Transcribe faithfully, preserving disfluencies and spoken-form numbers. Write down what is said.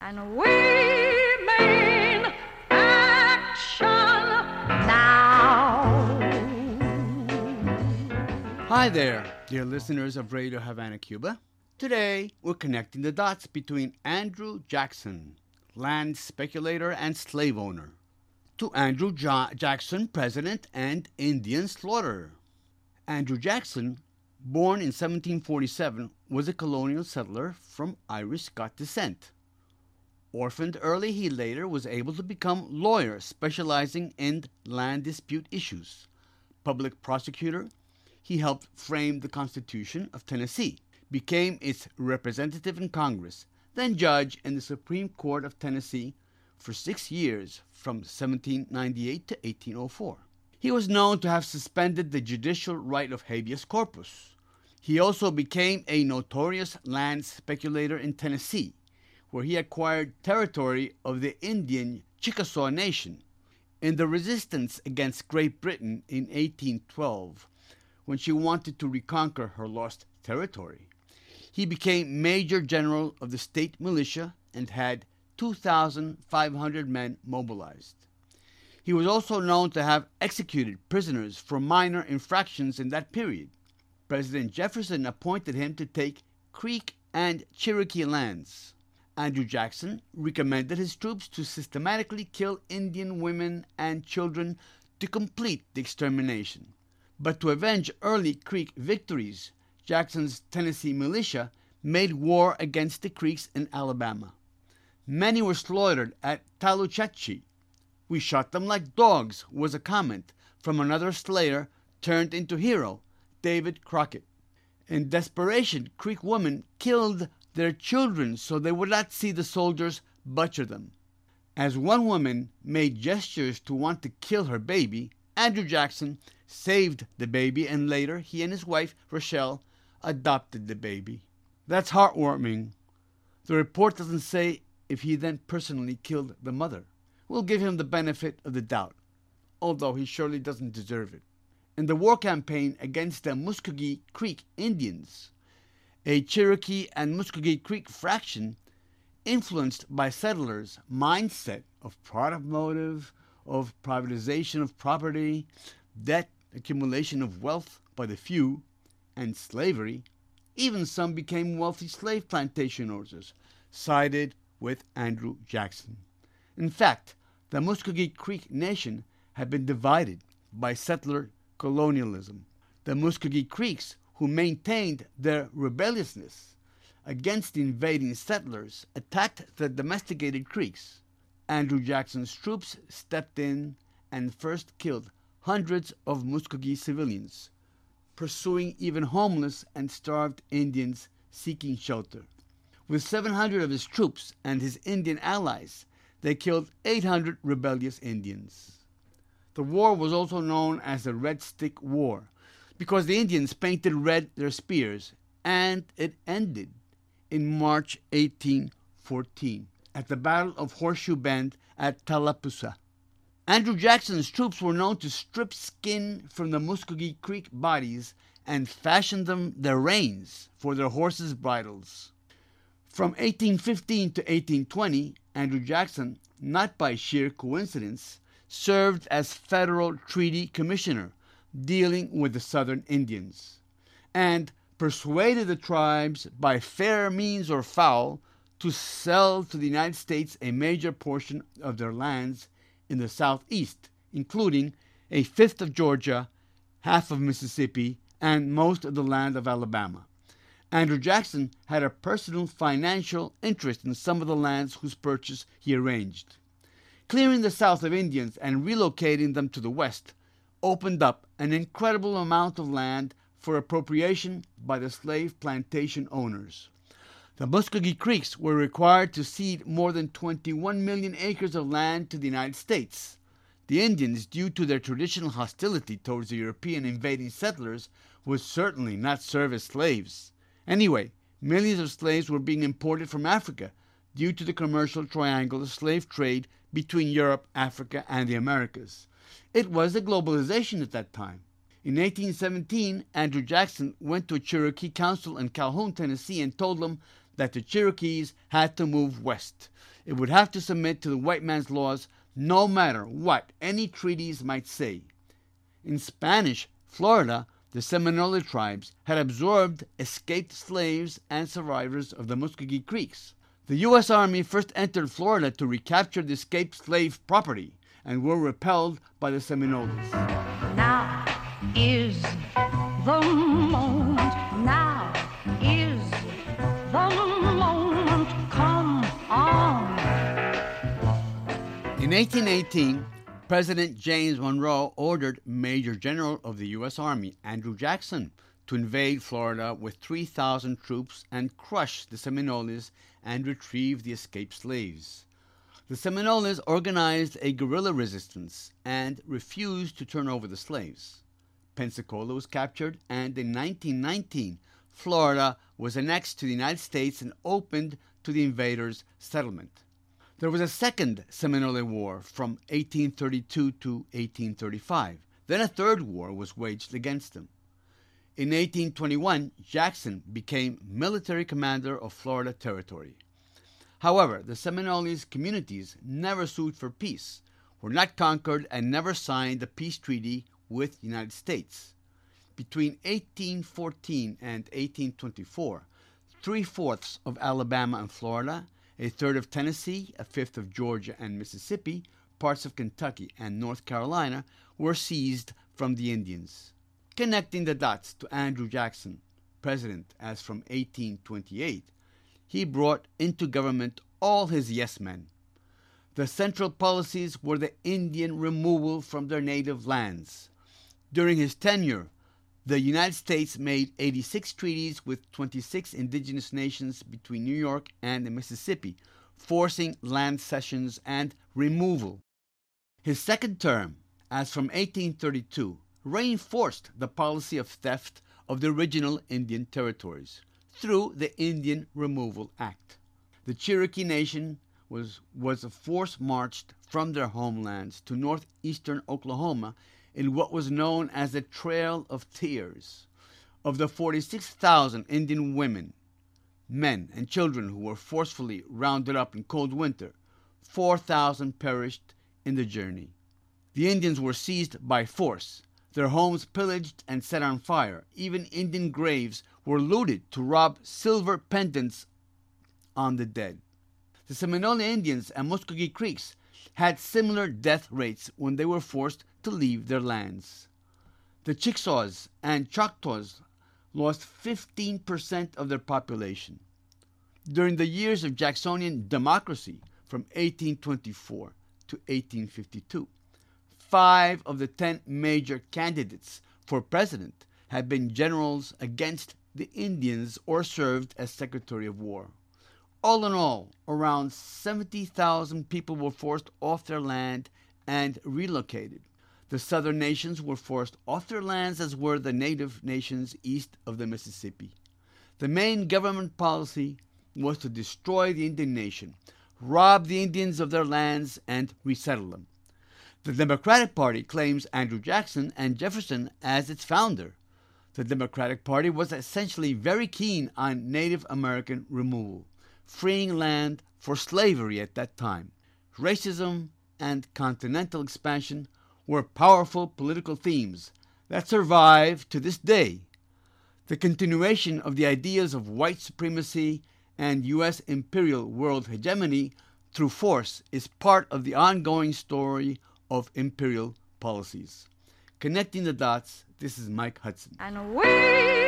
And we mean action now. Hi there, dear listeners of Radio Havana, Cuba. Today, we're connecting the dots between Andrew Jackson, land speculator and slave owner, to Andrew jo- Jackson, president and Indian slaughterer. Andrew Jackson, born in seventeen forty-seven, was a colonial settler from Irish Scot descent. Orphaned early, he later was able to become lawyer specializing in land dispute issues. Public prosecutor, he helped frame the Constitution of Tennessee, became its representative in Congress, then judge in the Supreme Court of Tennessee for six years from seventeen ninety-eight to eighteen oh four. He was known to have suspended the judicial right of habeas corpus. He also became a notorious land speculator in Tennessee, where he acquired territory of the Indian Chickasaw Nation. In the resistance against Great Britain in eighteen twelve, when she wanted to reconquer her lost territory, he became Major General of the state militia and had two thousand five hundred men mobilized. He was also known to have executed prisoners for minor infractions in that period. President Jefferson appointed him to take Creek and Cherokee lands. Andrew Jackson recommended his troops to systematically kill Indian women and children to complete the extermination. But to avenge early Creek victories, Jackson's Tennessee militia made war against the Creeks in Alabama. Many were slaughtered at Talluchatchee. "We shot them like dogs," was a comment from another slayer turned into hero, David Crockett. In desperation, Creek women killed their children so they would not see the soldiers butcher them. As one woman made gestures to want to kill her baby, Andrew Jackson saved the baby, and later he and his wife, Rochelle, adopted the baby. That's heartwarming. The report doesn't say if he then personally killed the mother. We'll give him the benefit of the doubt, although he surely doesn't deserve it. In the war campaign against the Muskogee Creek Indians, a Cherokee and Muskogee Creek fraction, influenced by settlers' mindset of product motive, of privatization of property, debt, accumulation of wealth by the few, and slavery, even some became wealthy slave plantation owners, sided with Andrew Jackson. In fact, the Muskogee Creek Nation had been divided by settler colonialism. The Muskogee Creeks, who maintained their rebelliousness against the invading settlers, attacked the domesticated Creeks. Andrew Jackson's troops stepped in and first killed hundreds of Muskogee civilians, pursuing even homeless and starved Indians seeking shelter. With seven hundred of his troops and his Indian allies, they killed eight hundred rebellious Indians. The war was also known as the Red Stick War, because the Indians painted red their spears, and it ended in March eighteen fourteen at the Battle of Horseshoe Bend at Tallapoosa. Andrew Jackson's troops were known to strip skin from the Muskogee Creek bodies and fashion them their reins for their horses' bridles. From eighteen fifteen to eighteen twenty, Andrew Jackson, not by sheer coincidence, served as federal treaty commissioner, dealing with the southern Indians, and persuaded the tribes by fair means or foul to sell to the United States a major portion of their lands in the southeast, including a fifth of Georgia, half of Mississippi, and most of the land of Alabama. Andrew Jackson had a personal financial interest in some of the lands whose purchase he arranged. Clearing the south of Indians and relocating them to the west opened up an incredible amount of land for appropriation by the slave plantation owners. The Muskogee Creeks were required to cede more than twenty-one million acres of land to the United States. The Indians, due to their traditional hostility towards the European invading settlers, would certainly not serve as slaves. Anyway, millions of slaves were being imported from Africa due to the commercial triangular slave trade between Europe, Africa, and the Americas. It was a globalization at that time. In eighteen seventeen, Andrew Jackson went to a Cherokee council in Calhoun, Tennessee, and told them that the Cherokees had to move west. It would have to submit to the white man's laws no matter what any treaties might say. In Spanish Florida, the Seminole tribes had absorbed escaped slaves and survivors of the Muskogee Creeks. The U S Army first entered Florida to recapture the escaped slave property and were repelled by the Seminoles. Now is the moment. Now is the moment. Come on. In eighteen eighteen, President James Monroe ordered Major General of the U S Army, Andrew Jackson, to invade Florida with three thousand troops and crush the Seminoles and retrieve the escaped slaves. The Seminoles organized a guerrilla resistance and refused to turn over the slaves. Pensacola was captured, and in nineteen nineteen, Florida was annexed to the United States and opened to the invaders' settlement. There was a second Seminole War from eighteen thirty-two to eighteen thirty-five. Then a third war was waged against them. In eighteen twenty-one, Jackson became military commander of Florida Territory. However, the Seminoles communities never sued for peace, were not conquered, and never signed a peace treaty with the United States. Between eighteen fourteen and eighteen twenty-four, three-fourths of Alabama and Florida, a third of Tennessee, a fifth of Georgia and Mississippi, parts of Kentucky and North Carolina were seized from the Indians. Connecting the dots to Andrew Jackson, president as from eighteen twenty-eight, he brought into government all his yes men. The central policies were the Indian removal from their native lands. During his tenure, the United States made eighty-six treaties with twenty-six indigenous nations between New York and the Mississippi, forcing land cessions and removal. His second term, as from eighteen thirty-two, reinforced the policy of theft of the original Indian territories through the Indian Removal Act. The Cherokee Nation was, was a force marched from their homelands to northeastern Oklahoma in what was known as the Trail of Tears. Of the forty-six thousand Indian women, men, and children who were forcefully rounded up in cold winter, four thousand perished in the journey. The Indians were seized by force, their homes pillaged and set on fire. Even Indian graves were looted to rob silver pendants on the dead. The Seminole Indians and Muskogee Creeks had similar death rates when they were forced to leave their lands. The Chickasaws and Choctaws lost fifteen percent of their population. During the years of Jacksonian democracy from eighteen twenty-four to eighteen fifty-two, five of the ten major candidates for president had been generals against the Indians or served as Secretary of War. All in all, around seventy thousand people were forced off their land and relocated. The southern nations were forced off their lands, as were the native nations east of the Mississippi. The main government policy was to destroy the Indian nation, rob the Indians of their lands, and resettle them. The Democratic Party claims Andrew Jackson and Jefferson as its founder. The Democratic Party was essentially very keen on Native American removal, freeing land for slavery at that time. Racism and continental expansion were powerful political themes that survive to this day. The continuation of the ideas of white supremacy and U S imperial world hegemony through force is part of the ongoing story of imperial policies. Connecting the dots, this is Mike Hudson. And we